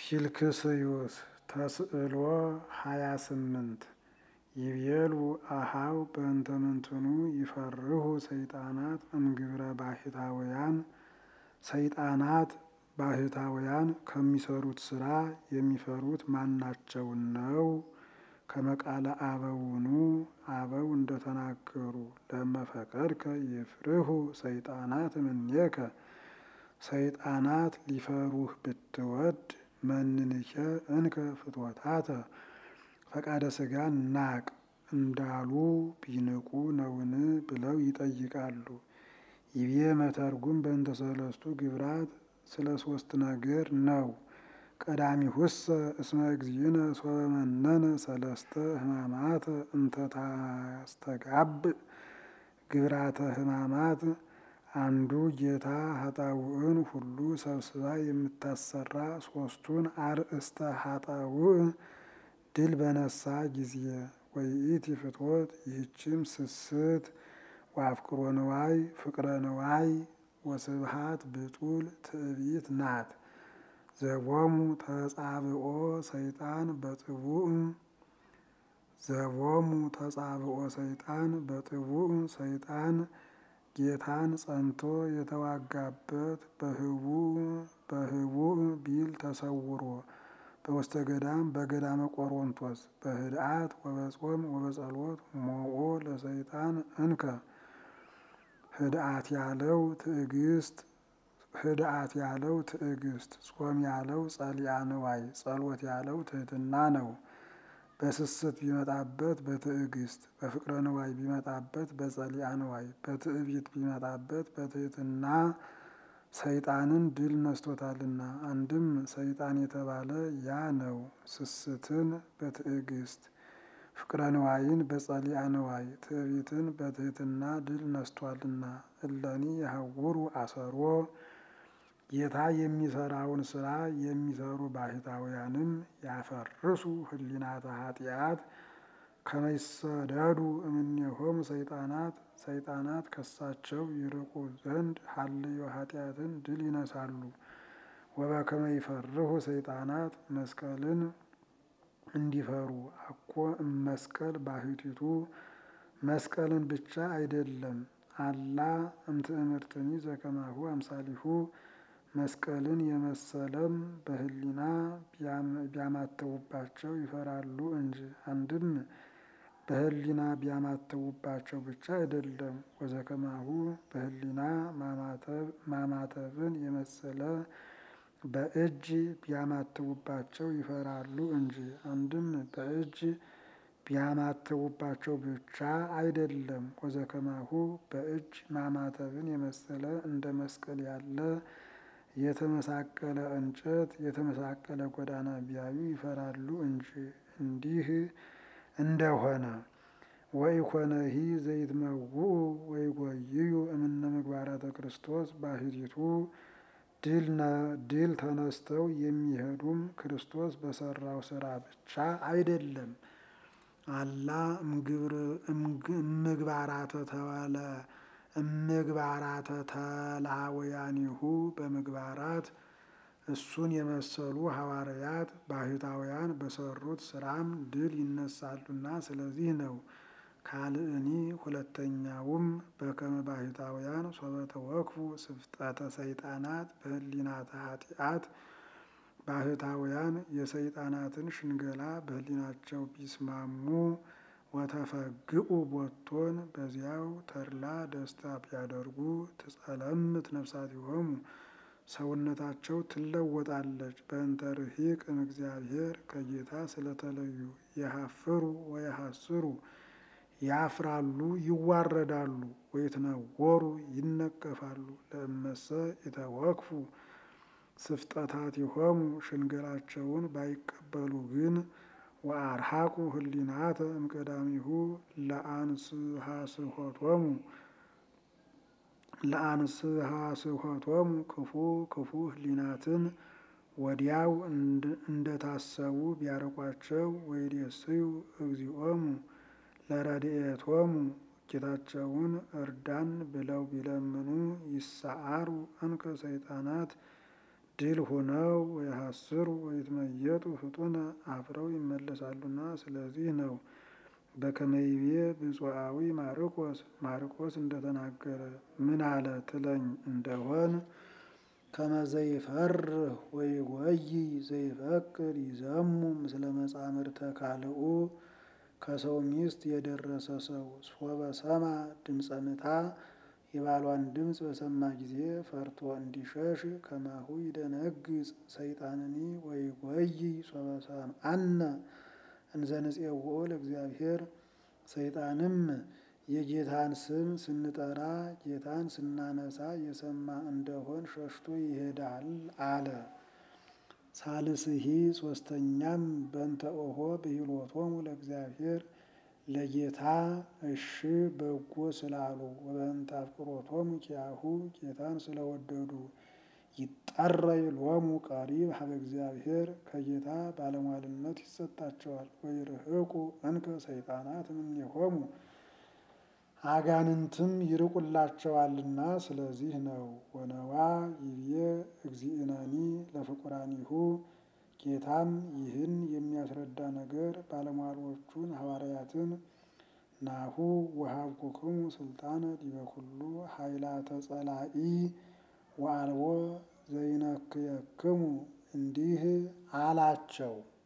ፊልክስዩስ ተስዕሎ 28 ይቤሉ አሃው በእንተ ምንትኑ ይፈርሁ ሰይጣናት እምግብረ ባሕታውያን ሰይጣናት ባሕታውያን ከሚሰሩት ስራ የሚፈሩት ማናቸውን ነው? ከመቃለ አበውኑ አበው እንደተናገሩ ለመፈቀድከ ይፍርሁ ሰይጣናት እምኔከ ሰይጣናት ሊፈሩህ ብትወድ መንንከ እንከ ፍትወታተ ፈቃደ ሥጋ ናቅ እንዳሉ ቢንቁ ነውን ብለው ይጠይቃሉ። ይቤ መተርጉም በእንተ ሰለስቱ ግብራት ስለ ሶስት ነገር ነው። ቀዳሚሁሰ እስመ እግዚእነ ሶበ መነነ ሰለስተ ሕማማተ እንተ ታስተጋብእ ግብራተ ሕማማት አንዱ ጌታ ኃጣውእን ሁሉ ሰብስባ የምታሰራ ሶስቱን አርእስተ ኃጣውእ ድል በነሳ ጊዜ ወይኢቲ ፍትወት ይህችም ስስት ወአፍቅሮ ንዋይ ፍቅረ ንዋይ ወስብሃት ብጡል ትዕቢት ናት። ዘቦሙ ተጻብኦ ሰይጣን በጥቡእ ሰይጣን ጌታን ጸንቶ የተዋጋበት በህቡዕ ቢል ተሰውሮ በውስተ ገዳም በገዳመ ቆሮንቶስ በህድአት ወበጾም ወበጸሎት ሞኦ ለሰይጣን እንከ ህድአት ያለው ትዕግስት ጾም ያለው ጸሊአ ንዋይ ጸሎት ያለው ትህትና ነው። በስስት ቢመጣበት በትዕግስት በፍቅረ ንዋይ ቢመጣበት በጸሊአ ንዋይ በትዕቢት ቢመጣበት በትህትና ሰይጣንን ድል ነስቶታልና። አንድም ሰይጣን የተባለ ያ ነው። ስስትን በትዕግስት ፍቅረ ንዋይን በጸሊአ ንዋይ ትዕቢትን በትህትና ድል ነስቷልና። እለኒ የሐውሩ አሰሮ ጌታ የሚሰራውን ስራ የሚሰሩ ባሕታውያንም ያፈርሱ ህሊናተ ኃጢአት ከመይሰደዱ እምኔሆሙ ሰይጣናት ከሳቸው ይርቁ ዘንድ ሀልዮ ኃጢአትን ድል ይነሳሉ። ወበከመ ይፈርሁ ሰይጣናት መስቀልን እንዲፈሩ አኮ እመስቀል ባሕቲቱ መስቀልን ብቻ አይደለም አላ እምትእምርትኒ ዘከማሁ አምሳሊሁ መስቀልን የመሰለም በህሊና ቢያማተቡባቸው ይፈራሉ እንጂ። አንድም በህሊና ቢያማተቡባቸው ብቻ አይደለም ወዘከማሁ በህሊና ማማተብን የመሰለ በእጅ ቢያማትቡባቸው ይፈራሉ እንጂ። አንድም በእጅ ቢያማትቡባቸው ብቻ አይደለም ወዘከማሁ በእጅ ማማተብን የመሰለ እንደ መስቀል ያለ የተመሳቀለ እንጨት የተመሳቀለ ጎዳና ቢያዩ ይፈራሉ እንጂ። እንዲህ እንደሆነ ወኢኮነሂ ዘይትመውኡ ወይጎይዩ እምነ ምግባራተ ክርስቶስ ባሕቲቱ ድል ተነስተው የሚሄዱም ክርስቶስ በሰራው ስራ ብቻ አይደለም። አላ እምግባራተ ተላውያኒሁ በምግባራት እሱን የመሰሉ ሐዋርያት ባሕታውያን በሰሩት ስራም ድል ይነሳሉና ስለዚህ ነው። ካልእኒ ሁለተኛውም በከመ ባሕታውያን ሶበ ተወክፉ ስፍጠተ ሰይጣናት በህሊናተ ኃጢአት ባሕታውያን የሰይጣናትን ሽንገላ በህሊናቸው ቢስማሙ ወተፈግኡ ቦቶን በዚያው ተድላ ደስታ ቢያደርጉ ትጸለምት ነፍሳቲሆሙ ሰውነታቸው ትለወጣለች። በእንተ ርሂቅ እምእግዚአብሔር ከጌታ ስለተለዩ የሐፍሩ ወየሐስሩ ያፍራሉ ይዋረዳሉ ወይትነወሩ ይነቀፋሉ። ለእመሰ የተወክፉ ስፍጠታቲሆሙ ሽንገላቸውን ባይቀበሉ ግን ወአርሐቁ ህሊናተ እምቀዳሚሁ ለአንስሐስሖቶሙ ክፉ ህሊናትን ወዲያው እንደታሰቡ ቢያርቋቸው ወይዴስዩ እግዚኦሙ ለረድኤቶሙ ጌታቸውን እርዳን ብለው ቢለምኑ ይሳአሩ እንከ ሰይጣናት ድል ሆነው ወይሐስሩ ወይትመየጡ ፍጡነ አፍረው ይመለሳሉና። ስለዚህ ነው በከመ ይቤ ብፁዓዊ ማርቆስ እንደተናገረ ምን አለ ትለኝ እንደሆን ከመ ዘይፈርህ ወይጎይ ዘይፈቅድ ይዘሙ ምስለ መጻምርተ ካልኡ ከሰው ሚስት የደረሰ ሰው ሶበ ሰማ ድምፀ ምታ የባሏን ድምፅ በሰማ ጊዜ ፈርቶ እንዲሸሽ ከማሁ ይደነግጽ ሰይጣንኒ ወይጎይ ሶበ ሰምዐነ እንዘ ንፄውኦ ለእግዚአብሔር። ሰይጣንም የጌታን ስም ስንጠራ ጌታን ስናነሳ የሰማ እንደሆን ሸሽቶ ይሄዳል አለ። ሳልስሂ ሶስተኛም በእንተ ኦሖ ብሂሎቶሙ ለእግዚአብሔር ለጌታ እሺ በጎ ስላሉ ወበእንተ አፍቅሮቶሙ ኪያሁ ጌታን ስለወደዱ ይጠረይ ሎሙ ቀሪብ ሀበ እግዚአብሔር ከጌታ ባለሟልነት ይሰጣቸዋል። ወይርህቁ እንከ ሰይጣናት እምኔሆሙ አጋንንትም ይርቁላቸዋልና። ስለዚህ ነው ወነዋ ይቤ እግዚእነኒ ለፍቁራኒሁ ጌታም ይህን የሚያስረዳ ነገር ባለሟሎቹን ሐዋርያትን ናሁ ወሀብኩክሙ ስልጣነ ዲበ ኩሉ ኃይላተ ጸላኢ ወአልቦ ዘይነክየክሙ እንዲህ አላቸው።